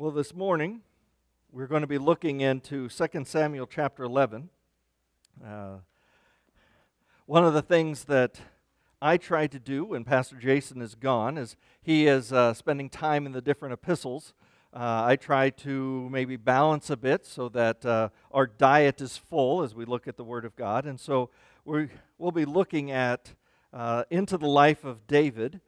Well, this morning we're going to be looking into 2 Samuel chapter 11. One of the things that I try to do when Pastor Jason is gone is he is spending time in the different epistles. I try to maybe balance a bit so that our diet is full as we look at the Word of God. And so we'll be looking at into the life of David.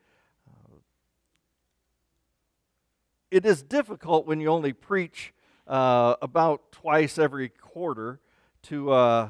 It is difficult when you only preach about twice every quarter to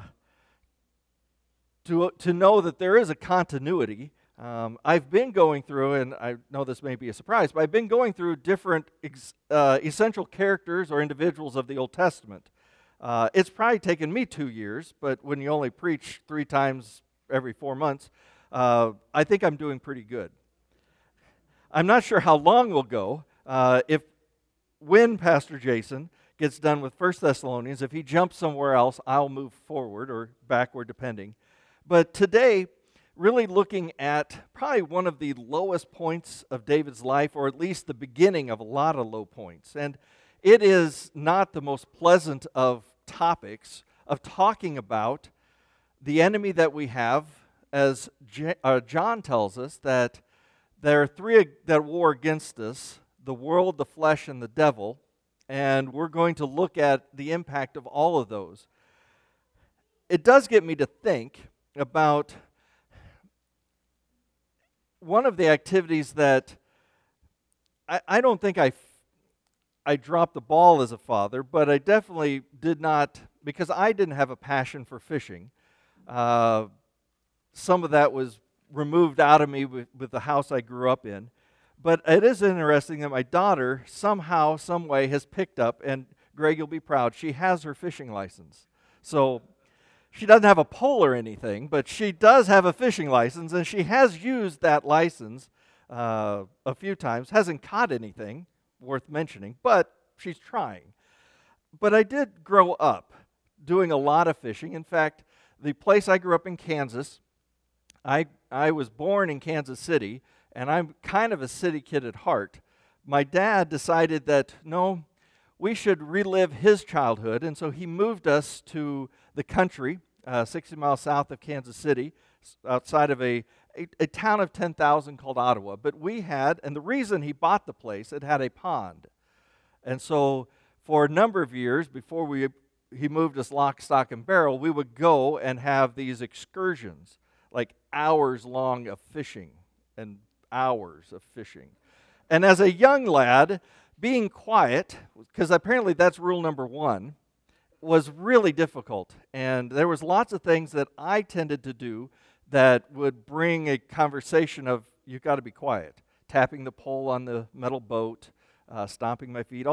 know that there is a continuity. I've been going through, and I know this may be a surprise, but I've been going through different essential characters or individuals of the Old Testament. It's probably taken me 2 years, but when you only preach 3 times every 4 months, I think I'm doing pretty good. I'm not sure how long we'll go. When Pastor Jason gets done with 1 Thessalonians, if he jumps somewhere else, I'll move forward or backward depending. But today, really looking at probably one of the lowest points of David's life, or at least the beginning of a lot of low points. And it is not the most pleasant of topics of talking about the enemy that we have, as John tells us, that there are 3 that war against us: the world, the flesh, and the devil. And we're going to look at the impact of all of those. It does get me to think about one of the activities that I don't think I dropped the ball as a father, but I definitely did not, because I didn't have a passion for fishing. Some of that was removed out of me with the house I grew up in. But it is interesting that my daughter somehow, some way has picked up, and Greg, you'll be proud, she has her fishing license. So she doesn't have a pole or anything, but she does have a fishing license, and she has used that license a few times. Hasn't caught anything worth mentioning, but she's trying. But I did grow up doing a lot of fishing. In fact, the place I grew up in, Kansas, I was born in Kansas City, and I'm kind of a city kid at heart. My dad decided that, no, we should relive his childhood, and so he moved us to the country, 60 miles south of Kansas City, outside of a town of 10,000 called Ottawa. But we had, and the reason he bought the place, it had a pond. And so for a number of years, before he moved us lock, stock, and barrel, we would go and have these excursions, like hours long of fishing and hours of fishing. And as a young lad, being quiet, because apparently that's rule number 1, was really difficult. And there was lots of things that I tended to do that would bring a conversation of, you've got to be quiet. Tapping the pole on the metal boat, stomping my feet.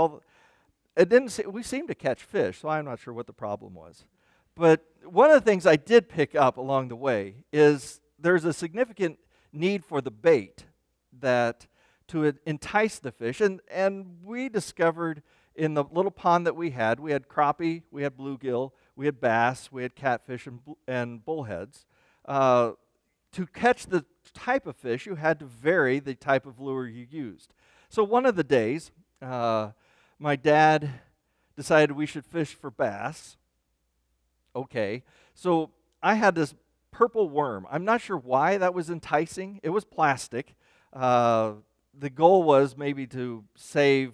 We seemed to catch fish, so I'm not sure what the problem was. But one of the things I did pick up along the way is there's a significant need for the bait that to entice the fish. And we discovered in the little pond that we had crappie, we had bluegill, we had bass, we had catfish and bullheads. To catch the type of fish, you had to vary the type of lure you used. So one of the days, my dad decided we should fish for bass. Okay, so I had this purple worm. I'm not sure why that was enticing. It was plastic. The goal was maybe to save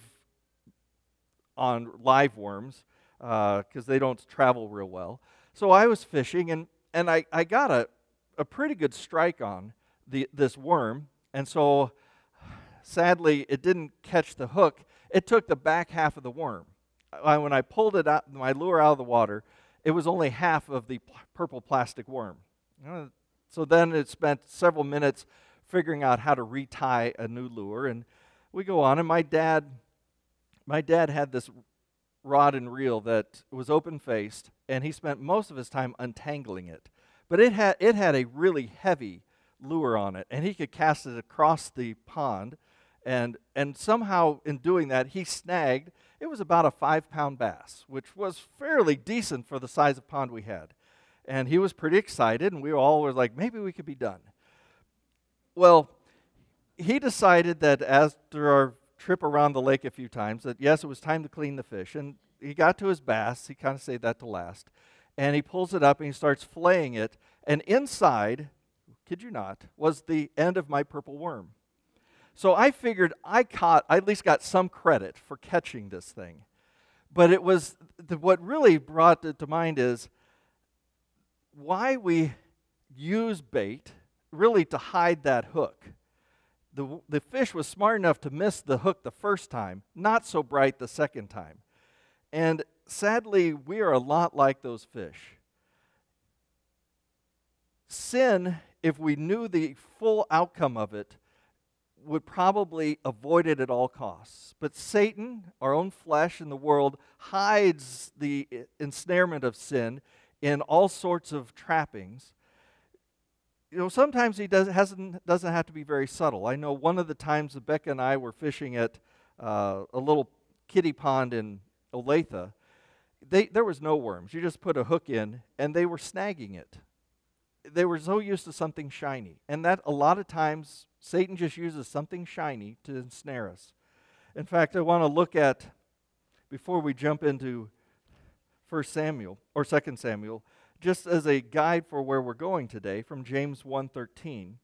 on live worms because they don't travel real well. So I was fishing, and I got a pretty good strike on this worm. And so sadly, it didn't catch the hook. It took the back half of the worm. When I pulled it out, my lure out of the water, it was only half of the purple plastic worm. So then it spent several minutes figuring out how to retie a new lure, and we go on. And my dad had this rod and reel that was open-faced, and he spent most of his time untangling it. But it had a really heavy lure on it, and he could cast it across the pond, and somehow in doing that, he snagged. It was about a 5-pound bass, which was fairly decent for the size of pond we had. And he was pretty excited, and we all were like, maybe we could be done. Well, he decided that after our trip around the lake a few times, that yes, it was time to clean the fish. And he got to his bass. He kind of saved that to last. And he pulls it up and he starts flaying it. And inside, kid you not, was the end of my purple worm. So I figured I at least got some credit for catching this thing. But it was, what really brought it to mind is why we use bait really to hide that hook. The fish was smart enough to miss the hook the first time, not so bright the second time. And sadly, we are a lot like those fish. Sin, if we knew the full outcome of it, would probably avoid it at all costs. But Satan, our own flesh in the world, hides the ensnarement of sin in all sorts of trappings. You know, sometimes he doesn't have to be very subtle. I know one of the times that Becca and I were fishing at a little kiddie pond in Olathe, there was no worms. You just put a hook in, and they were snagging it. They were so used to something shiny. And that, a lot of times, Satan just uses something shiny to ensnare us. In fact, I want to look at, before we jump into 1 Samuel, or 2 Samuel, just as a guide for where we're going today, from James 1:13.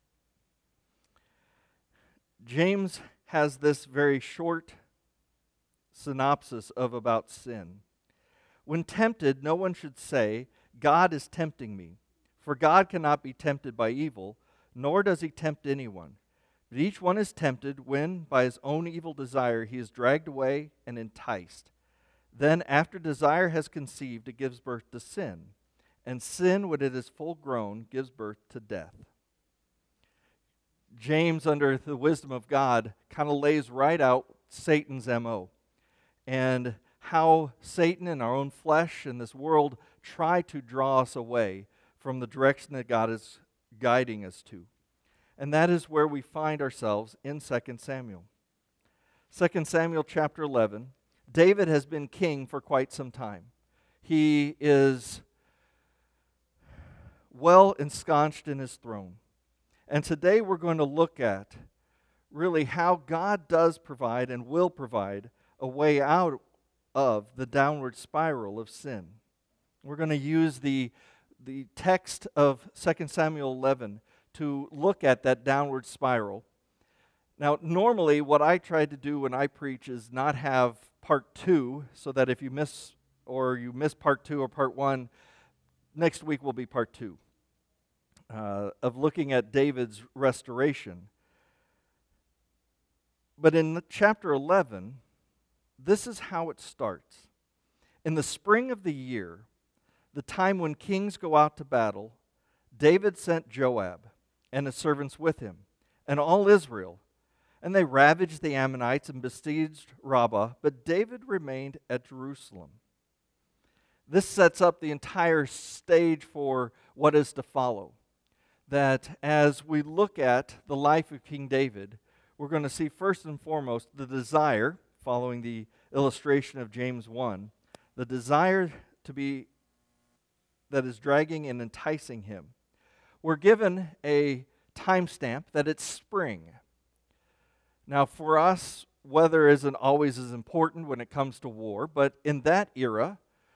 James has this very short synopsis about sin. When tempted, no one should say, God is tempting me. For God cannot be tempted by evil, nor does he tempt anyone. But each one is tempted when, by his own evil desire, he is dragged away and enticed. Then, after desire has conceived, it gives birth to sin. And sin, when it is full grown, gives birth to death. James, under the wisdom of God, kind of lays right out Satan's MO. And how Satan and our own flesh and this world try to draw us away from the direction that God is guiding us to. And that is where we find ourselves in 2 Samuel. 2 Samuel chapter 11, David has been king for quite some time. He is well ensconced in his throne. And today we're going to look at really how God does provide and will provide a way out of the downward spiral of sin. We're going to use the text of 2 Samuel 11 to look at that downward spiral. Now, normally what I try to do when I preach is not have part 2, so that if you miss part 2 or part 1, next week will be part 2 of looking at David's restoration. But in chapter 11, this is how it starts. In the spring of the year, the time when kings go out to battle, David sent Joab and his servants with him, and all Israel, and they ravaged the Ammonites and besieged Rabbah, but David remained at Jerusalem. This sets up the entire stage for what is to follow. That as we look at the life of King David, we're going to see first and foremost the desire, following the illustration of James 1, the desire that is dragging and enticing him. We're given a timestamp that it's spring. Now, for us, weather isn't always as important when it comes to war, but in that era,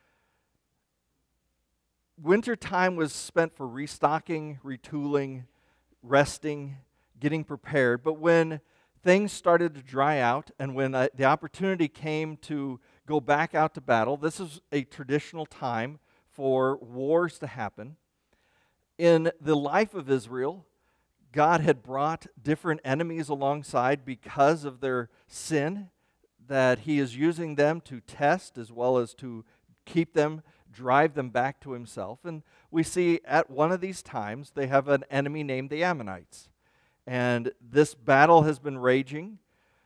winter time was spent for restocking, retooling, resting, getting prepared. But when things started to dry out and when the opportunity came to go back out to battle, this is a traditional time for wars to happen. In the life of Israel, God had brought different enemies alongside because of their sin, that he is using them to test as well as to keep them, drive them back to himself. And we see at one of these times, they have an enemy named the Ammonites. And this battle has been raging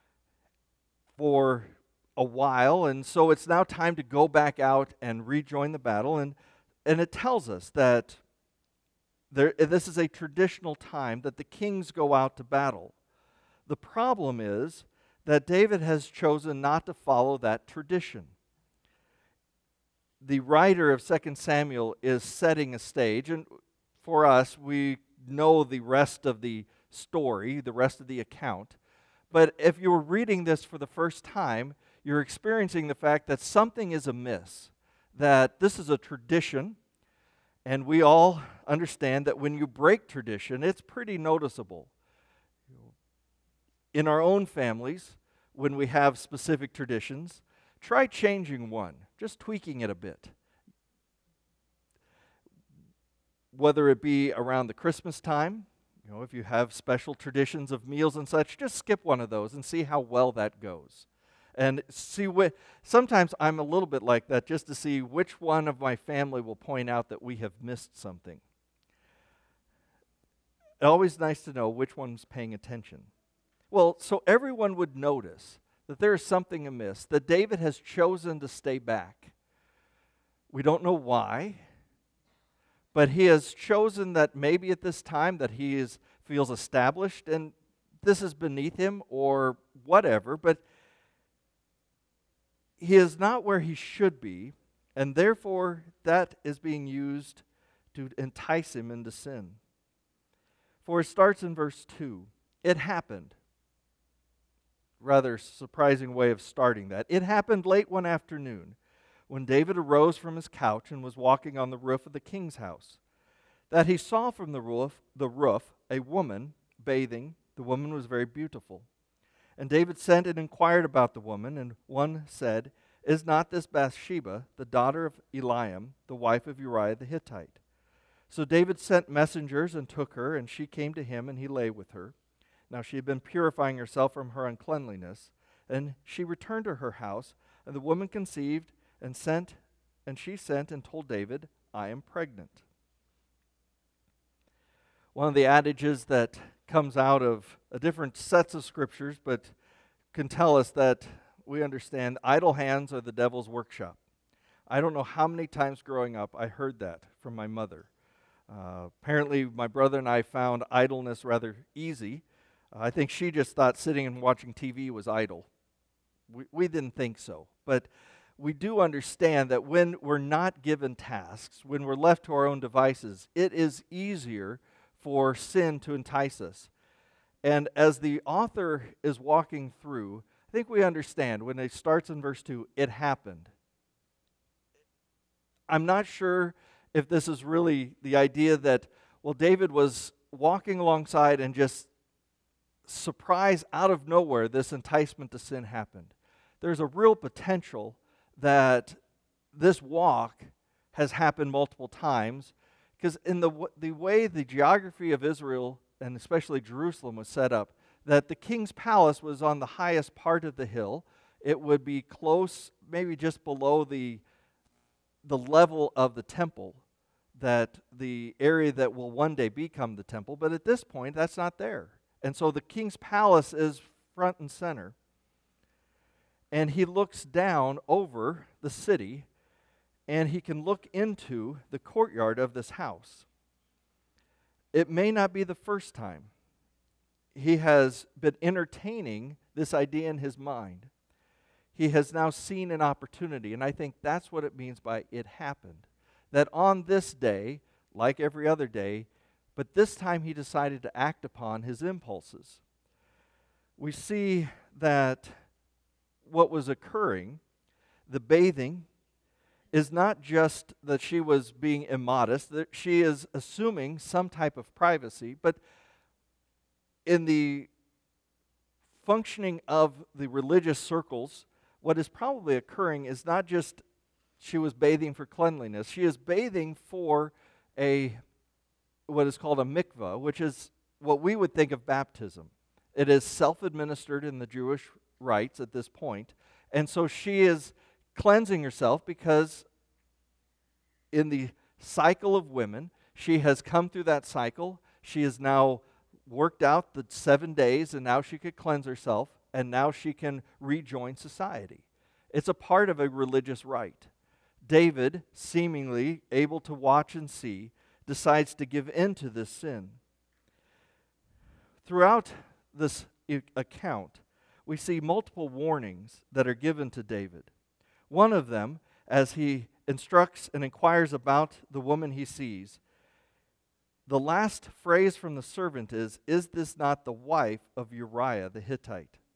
for a while, and so it's now time to go back out and rejoin the battle. And it tells us that this is a traditional time that the kings go out to battle. The problem is that David has chosen not to follow that tradition. The writer of 2 Samuel is setting a stage, and for us, we know the rest of the story, the rest of the account. But if you were reading this for the first time, you're experiencing the fact that something is amiss, that this is a tradition, and we all understand that when you break tradition, it's pretty noticeable. In our own families, when we have specific traditions, try changing one, just tweaking it a bit. Whether it be around the Christmas time, if you have special traditions of meals and such, just skip one of those and see how well that goes. And see sometimes I'm a little bit like that, just to see which one of my family will point out that we have missed something. It's always nice to know which one's paying attention. Well, so everyone would notice that there is something amiss, that David has chosen to stay back. We don't know why, but he has chosen that maybe at this time that he feels established, and this is beneath him or whatever, but he is not where he should be, and therefore that is being used to entice him into sin. For it starts in verse 2. It happened. Rather surprising way of starting that. It happened late one afternoon when David arose from his couch and was walking on the roof of the king's house, that he saw from the roof a woman bathing. The woman was very beautiful. And David sent and inquired about the woman, and one said, "Is not this Bathsheba, the daughter of Eliam, the wife of Uriah the Hittite?" So David sent messengers and took her, and she came to him, and he lay with her. Now she had been purifying herself from her uncleanliness, and she returned to her house, and the woman conceived, and she sent and told David, "I am pregnant." One of the adages that comes out of different sets of scriptures, but can tell us that we understand idle hands are the devil's workshop. I don't know how many times growing up I heard that from my mother. Apparently my brother and I found idleness rather easy. I think she just thought sitting and watching TV was idle. We didn't think so. But we do understand that when we're not given tasks, when we're left to our own devices, it is easier for sin to entice us. And as the author is walking through, I think we understand when it starts in verse 2, it happened. I'm not sure if this is really the idea that, well, David was walking alongside and just surprise out of nowhere, this enticement to sin happened. There's a real potential that this walk has happened multiple times, because in the way the geography of Israel, and especially Jerusalem, was set up, that the king's palace was on the highest part of the hill. It would be close, maybe just below the level of the temple, that the area that will one day become the temple, but at this point, that's not there. And so the king's palace is front and center. And he looks down over the city, and he can look into the courtyard of this house. It may not be the first time he has been entertaining this idea in his mind. He has now seen an opportunity, and I think that's what it means by it happened. That on this day, like every other day, but this time he decided to act upon his impulses. We see that what was occurring, the bathing, is not just that she was being immodest, that she is assuming some type of privacy, but in the functioning of the religious circles, what is probably occurring is not just she was bathing for cleanliness, she is bathing for what is called a mikvah, which is what we would think of baptism. It is self-administered in the Jewish rites at this point, and so she is cleansing herself because in the cycle of women, she has come through that cycle. She has now worked out the 7 days, and now she could cleanse herself, and now she can rejoin society. It's a part of a religious rite. David, seemingly able to watch and see, decides to give in to this sin. Throughout this account, we see multiple warnings that are given to David. One of them, as he instructs and inquires about the woman he sees, the last phrase from the servant is this not the wife of Uriah the Hittite?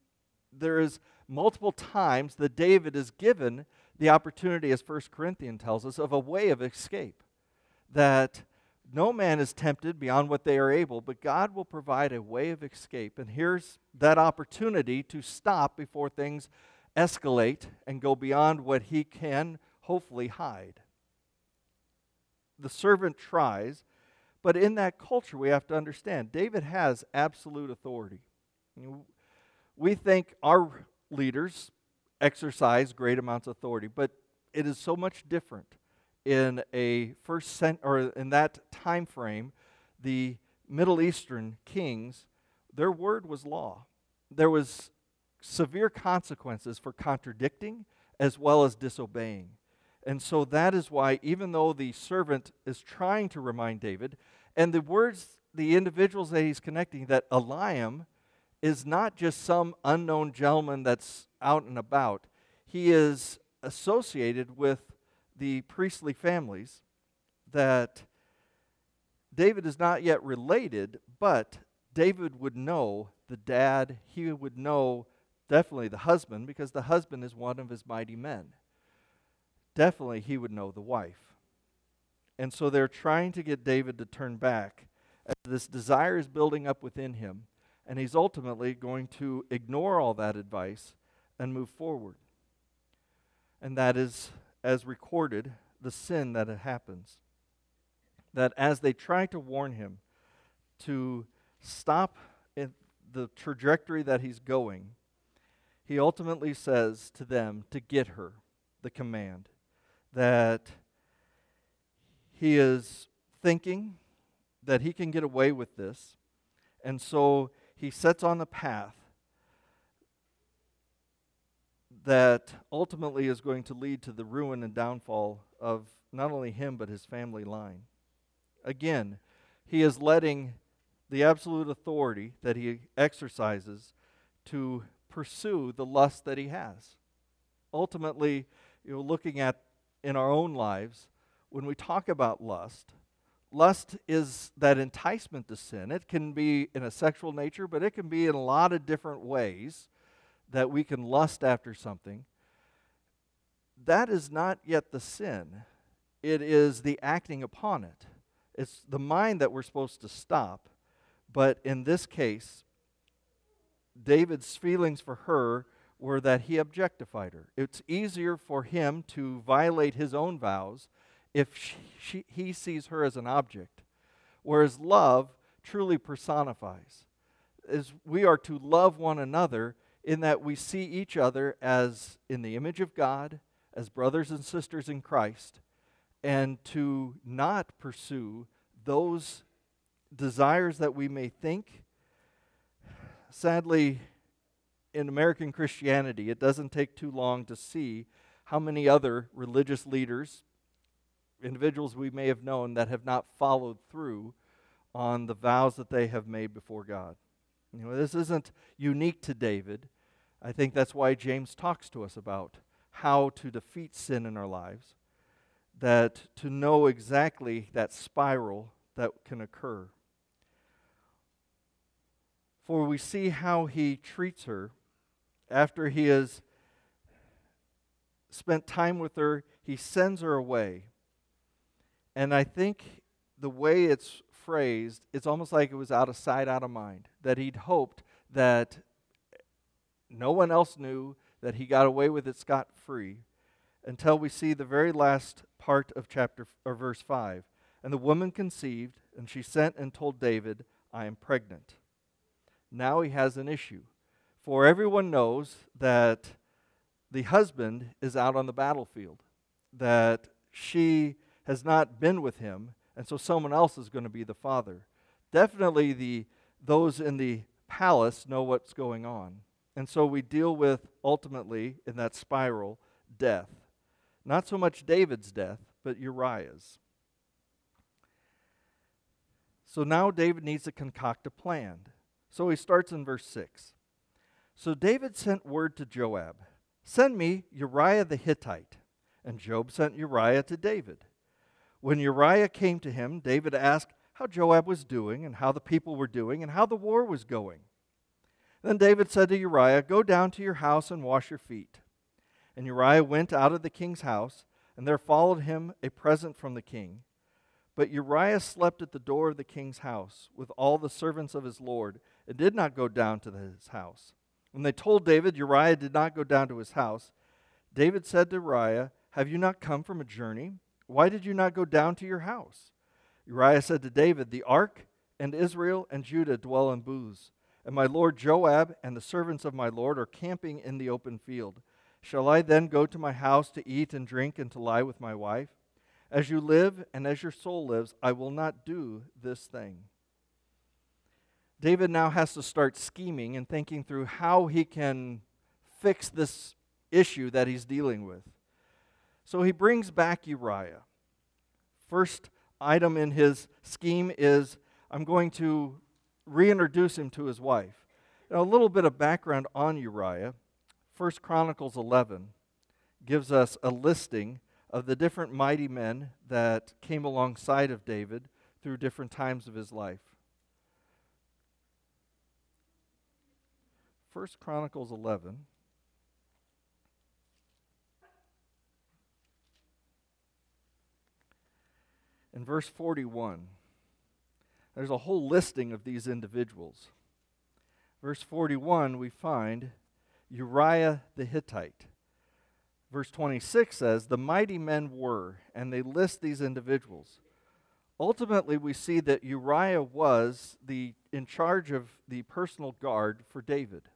there is multiple times that David is given the opportunity, as 1 Corinthians tells us, of a way of escape. That no man is tempted beyond what they are able, but God will provide a way of escape. And here's that opportunity to stop before things escalate and go beyond what he can hopefully hide. The servant tries, but in that culture we have to understand, David has absolute authority. We think our leaders exercise great amounts of authority, but it is so much different. In in that time frame, the Middle Eastern kings, their word was law. There was severe consequences for contradicting as well as disobeying. And so that is why, even though the servant is trying to remind David, and the words, the individuals that he's connecting, that Eliam is not just some unknown gentleman that's out and about. He is associated with the priestly families that David is not yet related, but David would know the dad. He would know definitely the husband, because the husband is one of his mighty men. Definitely he would know the wife. And so they're trying to get David to turn back. As this desire is building up within him, and he's ultimately going to ignore all that advice and move forward. And that is, as recorded, the sin that it happens. That as they try to warn him to stop in the trajectory that he's going, he ultimately says to them to get her, the command. That he is thinking that he can get away with this, and so he sets on the path that ultimately is going to lead to the ruin and downfall of not only him but his family line. Again, he is letting the absolute authority that he exercises to pursue the lust that he has. Ultimately, looking at in our own lives, when we talk about lust, lust is that enticement to sin. It can be in a sexual nature, but it can be in a lot of different ways that we can lust after something. That is not yet the sin. It is the acting upon it. It's the mind that we're supposed to stop. But in this case, David's feelings for her were that he objectified her. It's easier for him to violate his own vows if he sees her as an object, whereas love truly personifies. As we are to love one another in that we see each other as in the image of God, as brothers and sisters in Christ, and to not pursue those desires that we may think. Sadly, in American Christianity, it doesn't take too long to see how many other religious leaders, individuals we may have known, that have not followed through on the vows that they have made before God. This isn't unique to David. I think that's why James talks to us about how to defeat sin in our lives, that to know exactly that spiral that can occur. For we see how he treats her after he has spent time with her. He sends her away. And I think the way it's phrased, it's almost like it was out of sight, out of mind. That he'd hoped that no one else knew, that he got away with it scot-free, until we see the very last part of verse 5. And the woman conceived, and she sent and told David, I am pregnant. Now he has an issue. For everyone knows that the husband is out on the battlefield, that she has not been with him, and so someone else is going to be the father. Definitely those in the palace know what's going on. And so we deal with, ultimately, in that spiral, death. Not so much David's death, but Uriah's. So now David needs to concoct a plan. So he starts in verse 6. So David sent word to Joab, send me Uriah the Hittite. And Joab sent Uriah to David. When Uriah came to him, David asked how Joab was doing and how the people were doing and how the war was going. Then David said to Uriah, "Go down to your house and wash your feet." And Uriah went out of the king's house, and there followed him a present from the king. But Uriah slept at the door of the king's house with all the servants of his lord, and did not go down to his house. When they told David Uriah did not go down to his house, David said to Uriah, "Have you not come from a journey? Why did you not go down to your house?" Uriah said to David, "The ark and Israel and Judah dwell in booths, and my lord Joab and the servants of my lord are camping in the open field. Shall I then go to my house to eat and drink and to lie with my wife? As you live and as your soul lives, I will not do this thing." David now has to start scheming and thinking through how he can fix this issue that he's dealing with. So he brings back Uriah. First item in his scheme is, I'm going to reintroduce him to his wife. Now, a little bit of background on Uriah. 1 Chronicles 11 gives us a listing of the different mighty men that came alongside of David through different times of his life. 1 Chronicles 11. In verse 41, there's a whole listing of these individuals. Verse 41, we find Uriah the Hittite. Verse 26 says, "The mighty men were," and they list these individuals. Ultimately, we see that Uriah was in charge of the personal guard for David.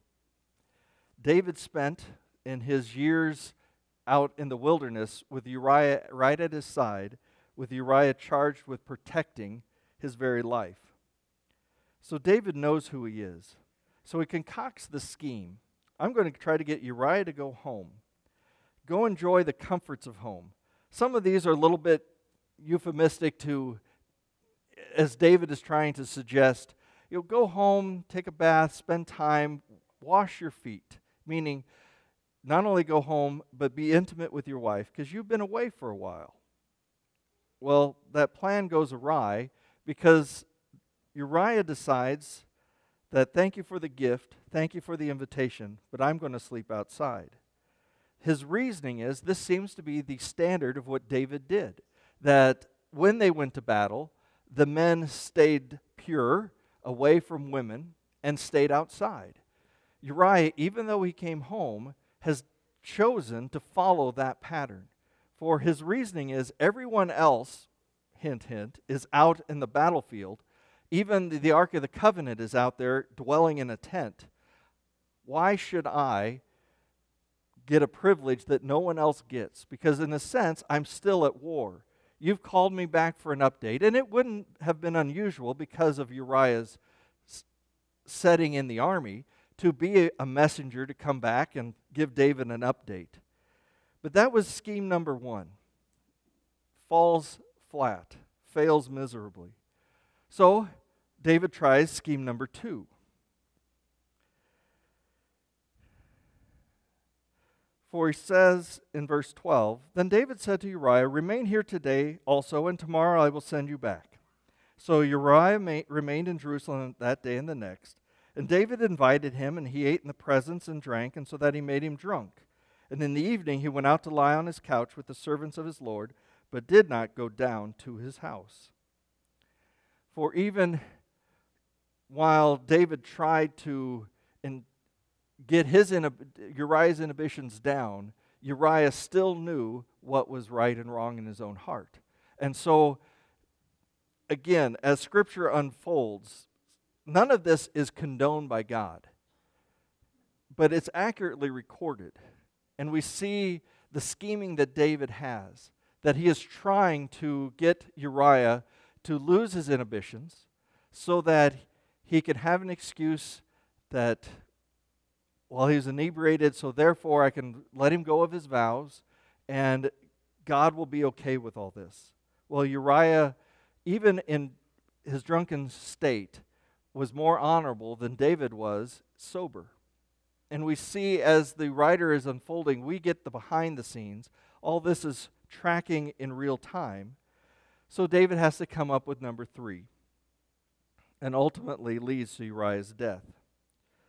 David spent in his years out in the wilderness with Uriah right at his side, with Uriah charged with protecting his very life. So David knows who he is. So he concocts the scheme. I'm going to try to get Uriah to go home. Go enjoy the comforts of home. Some of these are a little bit euphemistic to, as David is trying to suggest, go home, take a bath, spend time, wash your feet. Meaning, not only go home, but be intimate with your wife, because you've been away for a while. Well, that plan goes awry because Uriah decides that thank you for the gift, thank you for the invitation, but I'm going to sleep outside. His reasoning is this seems to be the standard of what David did, that when they went to battle, the men stayed pure, away from women, and stayed outside. Uriah, even though he came home, has chosen to follow that pattern. For his reasoning is everyone else, hint, hint, is out in the battlefield. Even the Ark of the Covenant is out there dwelling in a tent. Why should I get a privilege that no one else gets? Because in a sense, I'm still at war. You've called me back for an update, and it wouldn't have been unusual because of Uriah's setting in the army to be a messenger to come back and give David an update. But that was scheme number one. Falls flat, fails miserably. So David tries scheme number two. For he says in verse 12, "Then David said to Uriah, 'Remain here today also, and tomorrow I will send you back.' So Uriah remained in Jerusalem that day and the next. And David invited him, and he ate in the presence and drank, and so that he made him drunk. And in the evening he went out to lie on his couch with the servants of his Lord, but did not go down to his house." For even while David tried to get Uriah's inhibitions down, Uriah still knew what was right and wrong in his own heart. And so, again, as Scripture unfolds, none of this is condoned by God, but it's accurately recorded. And we see the scheming that David has, that he is trying to get Uriah to lose his inhibitions so that he could have an excuse that, well, he's inebriated, so therefore I can let him go of his vows, and God will be okay with all this. Well, Uriah, even in his drunken state, was more honorable than David was sober. And we see as the writer is unfolding, we get the behind the scenes. All this is tracking in real time. So David has to come up with number 3, and ultimately leads to Uriah's death.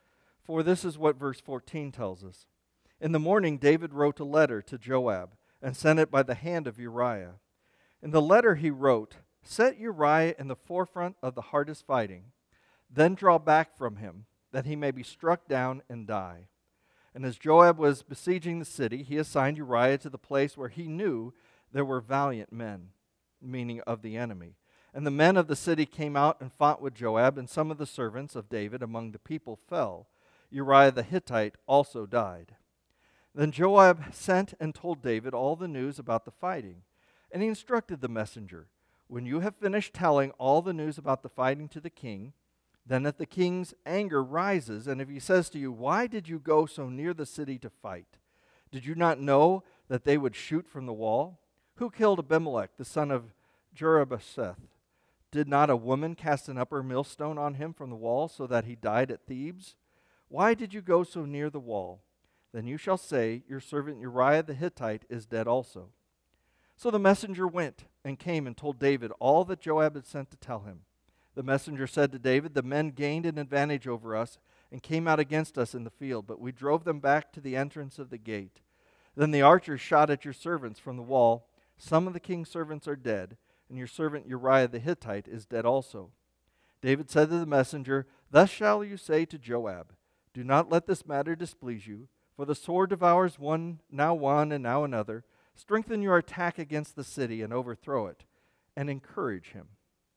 For this is what verse 14 tells us. In the morning, David wrote a letter to Joab and sent it by the hand of Uriah. In the letter he wrote, "Set Uriah in the forefront of the hardest fighting, then draw back from him, that he may be struck down and die." And as Joab was besieging the city, he assigned Uriah to the place where he knew there were valiant men, meaning of the enemy. And the men of the city came out and fought with Joab, and some of the servants of David among the people fell. Uriah the Hittite also died. Then Joab sent and told David all the news about the fighting. And he instructed the messenger, "When you have finished telling all the news about the fighting to the king, then if the king's anger rises, and if he says to you, 'Why did you go so near the city to fight? Did you not know that they would shoot from the wall? Who killed Abimelech, the son of Jerubbesheth? Did not a woman cast an upper millstone on him from the wall so that he died at Thebes? Why did you go so near the wall? Then you shall say, your servant Uriah the Hittite is dead also.'" So the messenger went and came and told David all that Joab had sent to tell him. The messenger said to David, "The men gained an advantage over us and came out against us in the field, but we drove them back to the entrance of the gate. Then the archers shot at your servants from the wall. Some of the king's servants are dead, and your servant Uriah the Hittite is dead also." David said to the messenger, "Thus shall you say to Joab, 'Do not let this matter displease you, for the sword devours one and now another. Strengthen your attack against the city and overthrow it, and encourage him.'"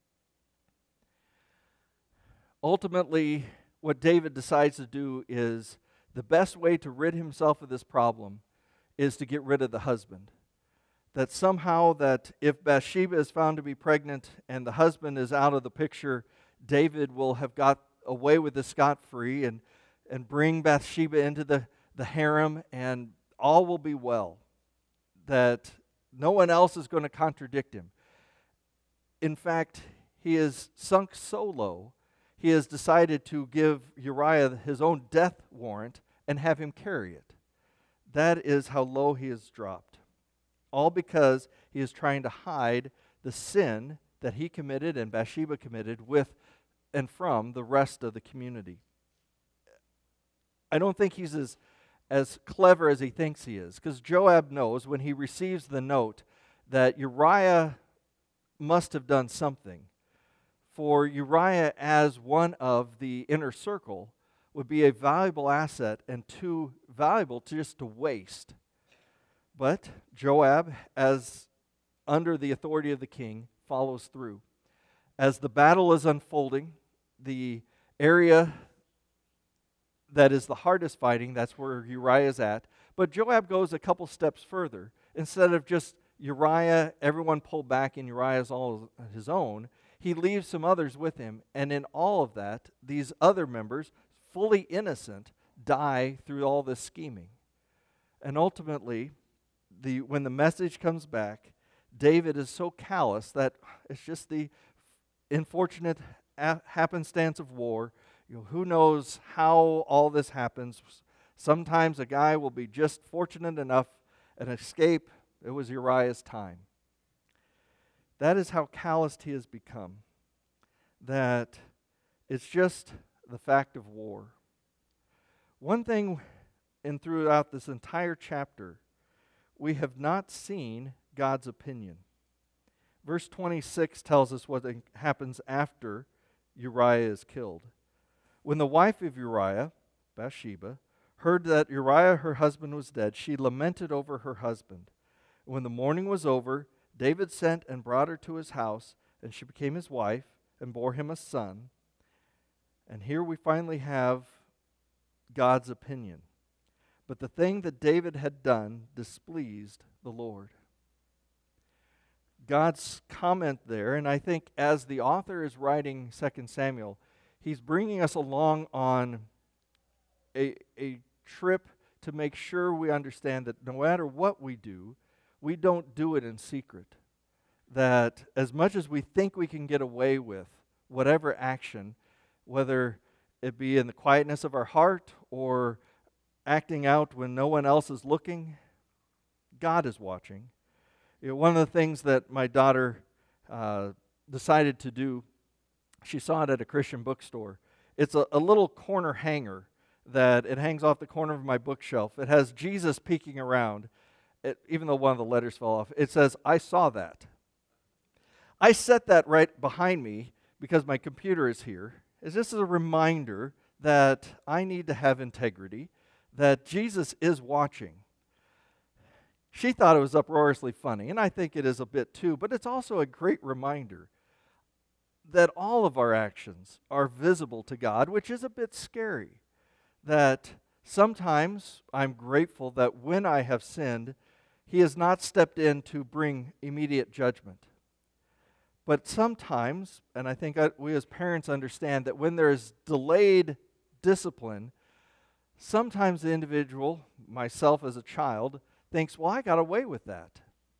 Ultimately, what David decides to do is the best way to rid himself of this problem is to get rid of the husband. That somehow that if Bathsheba is found to be pregnant and the husband is out of the picture, David will have got away with this scot-free and bring Bathsheba into the harem, and all will be well. That no one else is going to contradict him. In fact, he is sunk so low, he has decided to give Uriah his own death warrant and have him carry it. That is how low he has dropped. All because he is trying to hide the sin that he committed and Bathsheba committed with and from the rest of the community. I don't think he's as clever as he thinks he is, because Joab knows when he receives the note that Uriah must have done something. For Uriah, as one of the inner circle, would be a valuable asset and too valuable just to waste. But Joab, as under the authority of the king, follows through. As the battle is unfolding, the area that is the hardest fighting, that's where Uriah is at. But Joab goes a couple steps further. Instead of just Uriah, everyone pulled back and Uriah's all his own, he leaves some others with him. And in all of that, these other members, fully innocent, die through all this scheming. And ultimately, when the message comes back, David is so callous that it's just the unfortunate happenstance of war. Who knows how all this happens? Sometimes a guy will be just fortunate enough and escape. It was Uriah's time. That is how calloused he has become. That it's just the fact of war. One thing throughout this entire chapter, we have not seen God's opinion. Verse 26 tells us what happens after Uriah is killed. When the wife of Uriah, Bathsheba, heard that Uriah, her husband, was dead, she lamented over her husband. When the mourning was over, David sent and brought her to his house, and she became his wife and bore him a son. And here we finally have God's opinion. But the thing that David had done displeased the Lord. God's comment there, and I think as the author is writing 2 Samuel, he's bringing us along on a trip to make sure we understand that no matter what we do, we don't do it in secret. That as much as we think we can get away with whatever action, whether it be in the quietness of our heart or acting out when no one else is looking, God is watching. One of the things that my daughter decided to do, she saw it at a Christian bookstore. It's a little corner hanger that it hangs off the corner of my bookshelf. It has Jesus peeking around. Even though one of the letters fell off, it says, "I saw that." I set that right behind me because my computer is here. It's just a reminder that I need to have integrity, that Jesus is watching. She thought it was uproariously funny, and I think it is a bit too, but it's also a great reminder that all of our actions are visible to God, which is a bit scary. That sometimes I'm grateful that when I have sinned, He has not stepped in to bring immediate judgment. But sometimes, and I think we as parents understand that when there is delayed discipline, sometimes the individual, myself as a child, thinks, well, I got away with that.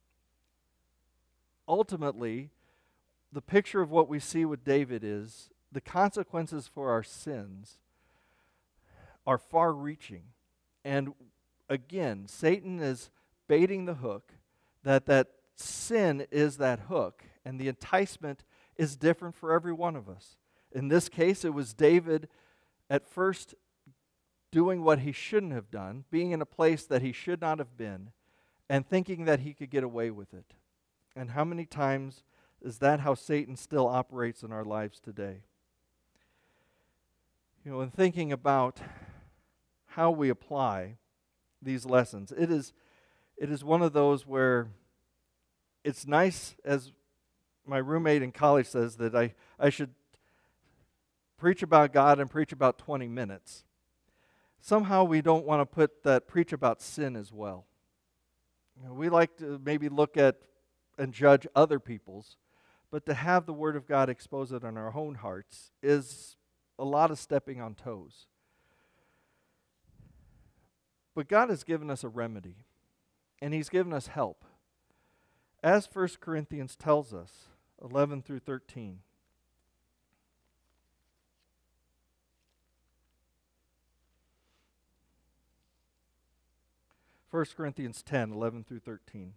Ultimately, the picture of what we see with David is the consequences for our sins are far-reaching. And again, Satan is baiting the hook, that sin is that hook, and the enticement is different for every one of us. In this case, it was David at first doing what he shouldn't have done, being in a place that he should not have been, and thinking that he could get away with it. And how many times is that how Satan still operates in our lives today? You know, in thinking about how we apply these lessons, it is one of those where it's nice, as my roommate in college says, that I should preach about God and preach about 20 minutes. Somehow we don't want to put that preach about sin as well. You know, we like to maybe look at and judge other people's, but to have the Word of God expose it in our own hearts is a lot of stepping on toes. But God has given us a remedy, and He's given us help. As 1 Corinthians tells us, 11 through 13. 1 Corinthians 10, 11 through 13.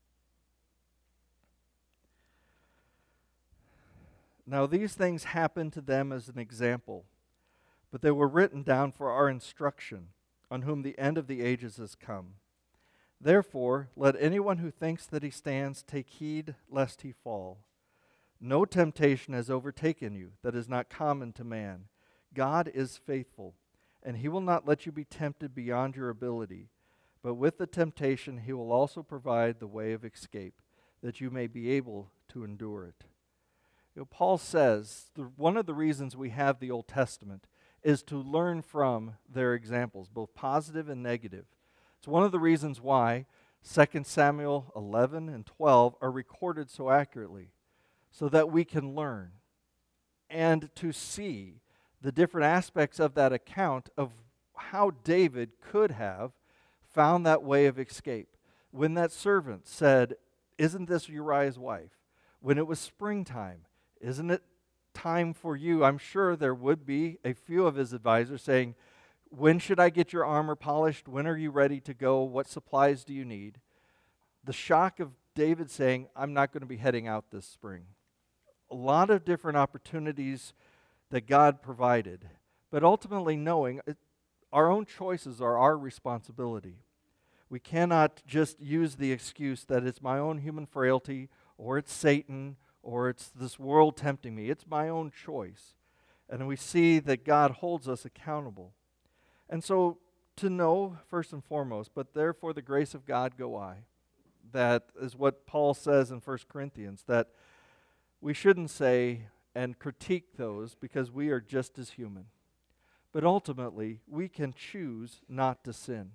Now these things happened to them as an example, but they were written down for our instruction, on whom the end of the ages has come. Therefore, let anyone who thinks that he stands take heed lest he fall. No temptation has overtaken you that is not common to man. God is faithful, and He will not let you be tempted beyond your ability. But with the temptation, He will also provide the way of escape, that you may be able to endure it. You know, Paul says one of the reasons we have the Old Testament is to learn from their examples, both positive and negative. It's one of the reasons why 2 Samuel 11 and 12 are recorded so accurately, so that we can learn and to see the different aspects of that account of how David could have found that way of escape. When that servant said, "Isn't this Uriah's wife?" When it was springtime, "Isn't it time for you?" I'm sure there would be a few of his advisors saying, "When should I get your armor polished? When are you ready to go? What supplies do you need?" The shock of David saying, "I'm not going to be heading out this spring." A lot of different opportunities that God provided, but ultimately knowing our own choices are our responsibility. We cannot just use the excuse that it's my own human frailty, or it's Satan, or it's this world tempting me. It's my own choice. And we see that God holds us accountable. And so to know, first and foremost, but therefore the grace of God go I. That is what Paul says in 1 Corinthians, that we shouldn't say and critique those because we are just as human. But ultimately, we can choose not to sin.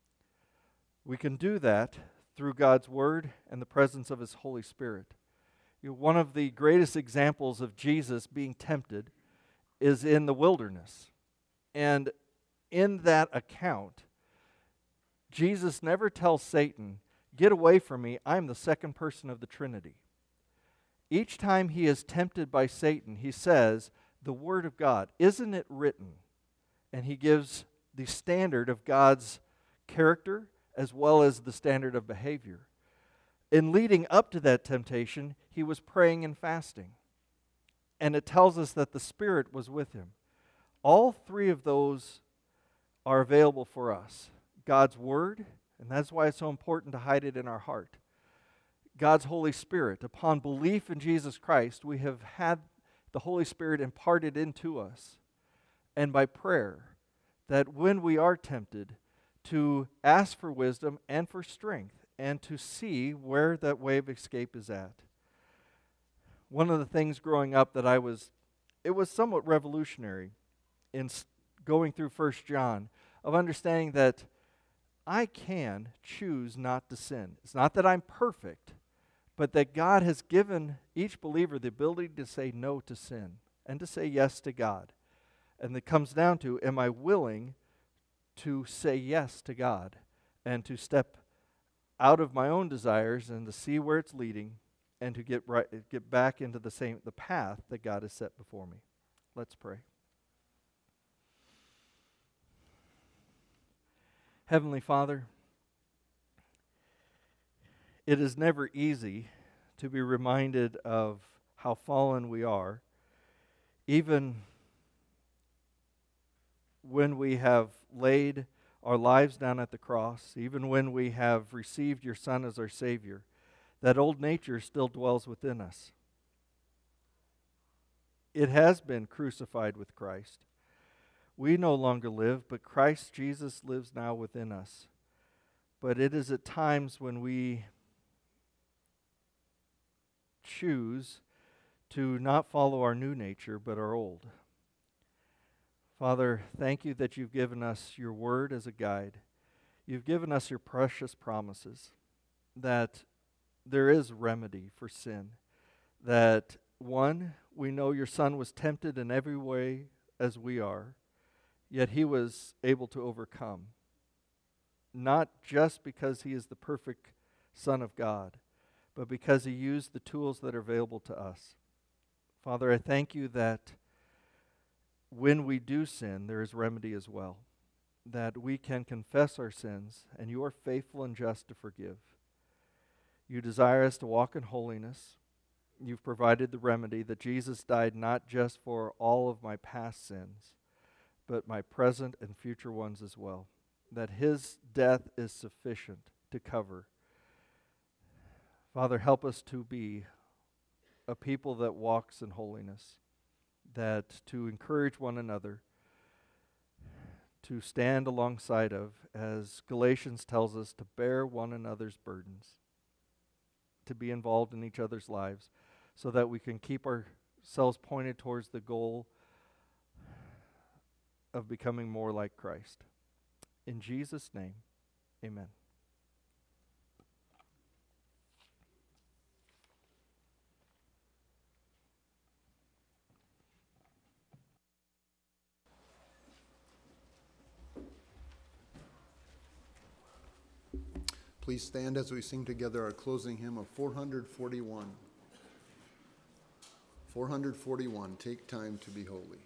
We can do that through God's Word and the presence of His Holy Spirit. You know, one of the greatest examples of Jesus being tempted is in the wilderness. And in that account, Jesus never tells Satan, "Get away from me, I'm the second person of the Trinity." Each time he is tempted by Satan, he says, "The Word of God, isn't it written?" And he gives the standard of God's character as well as the standard of behavior. In leading up to that temptation, he was praying and fasting. And it tells us that the Spirit was with him. All three of those are available for us. God's Word, and that's why it's so important to hide it in our heart. God's Holy Spirit. Upon belief in Jesus Christ, we have had the Holy Spirit imparted into us. And by prayer, that when we are tempted, to ask for wisdom and for strength, and to see where that way of escape is at. One of the things growing up that it was somewhat revolutionary in going through 1 John, of understanding that I can choose not to sin. It's not that I'm perfect, but that God has given each believer the ability to say no to sin and to say yes to God. And it comes down to, am I willing to say yes to God and to step out of my own desires and to see where it's leading and to get back into the path that God has set before me. Let's pray. Heavenly Father, it is never easy to be reminded of how fallen we are, even when we have laid our lives down at the cross, even when we have received your Son as our Savior, that old nature still dwells within us. It has been crucified with Christ. We no longer live, but Christ Jesus lives now within us. But it is at times when we choose to not follow our new nature, but our old. Father, thank you that you've given us your word as a guide. You've given us your precious promises that there is remedy for sin. That, one, we know your Son was tempted in every way as we are, yet he was able to overcome. Not just because he is the perfect Son of God, but because he used the tools that are available to us. Father, I thank you that when we do sin, there is remedy as well. That we can confess our sins, and you are faithful and just to forgive. You desire us to walk in holiness. You've provided the remedy that Jesus died not just for all of my past sins, but my present and future ones as well. That his death is sufficient to cover. Father, help us to be a people that walks in holiness, that to encourage one another, to stand alongside of, as Galatians tells us, to bear one another's burdens, to be involved in each other's lives, so that we can keep ourselves pointed towards the goal of becoming more like Christ. In Jesus' name, amen. Please stand as we sing together our closing hymn of 441. 441, Take Time to Be Holy.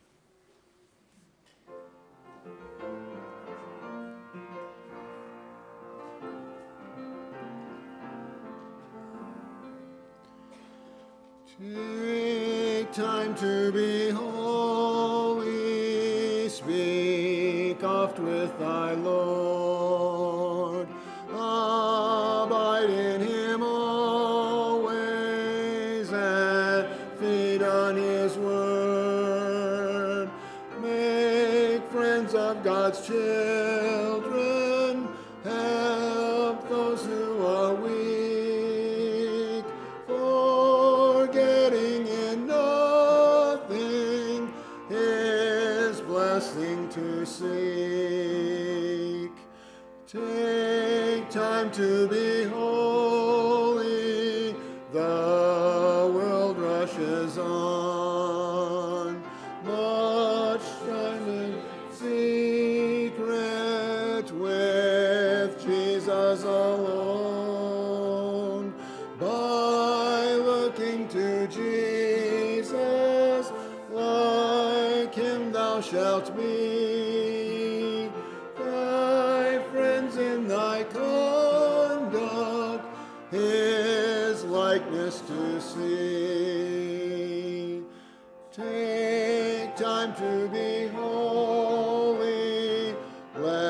Take time to be holy, speak oft with thy Lord. Abide in him always and feed on his word. Make friends of God's children, help those who are weak, forgetting in nothing his blessing to seek. Take time to be holy, the world rushes on. Much time in secret with Jesus alone. By looking to Jesus, like him thou shalt be. Thy friends in thy conduct his likeness to see. Take time to be holy, let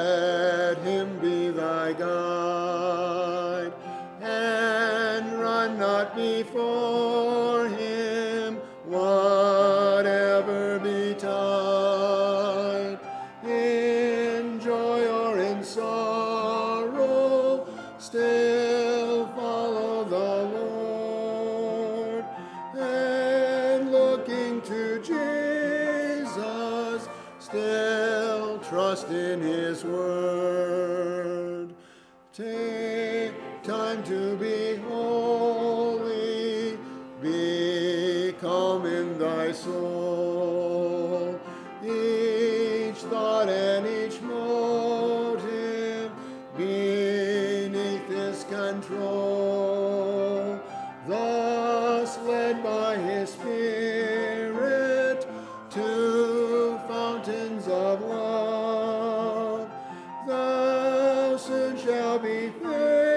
night, in joy or in sorrow, still follow the Lord, and looking to Jesus, still trust in His word. Take time to be holy, be calm in thy soul. Each thought and each motive beneath His control. Thus led by His Spirit to fountains of love, thou soon shalt be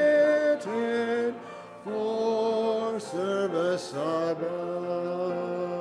fitted for service above.